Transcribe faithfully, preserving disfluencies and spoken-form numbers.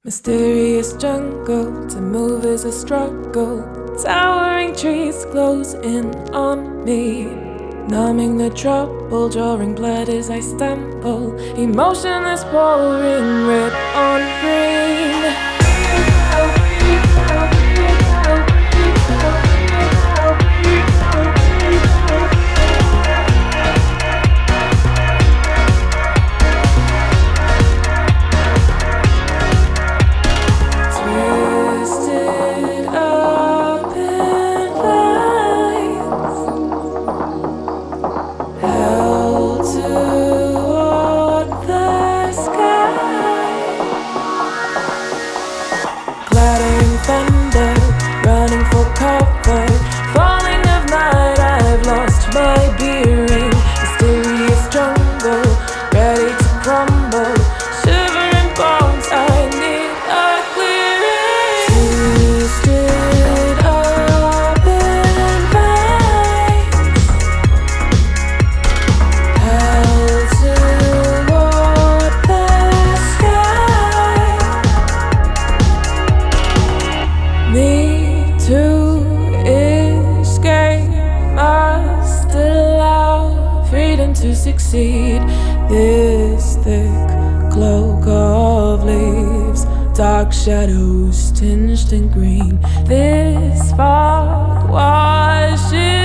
Mysterious jungle, to move is a struggle. Towering trees close in on me, numbing the trouble, drawing blood as I stumble. Emotionless pouring red on green. Thunder, running for cover, falling of night, I've lost my bearing. Mysterious jungle, ready to crumble, shivering bones, I need a clearing. Twisted up in vines, held toward the sky. Need to escape, must allow freedom to succeed. This thick cloak of leaves, dark shadows tinged in green. This fog washes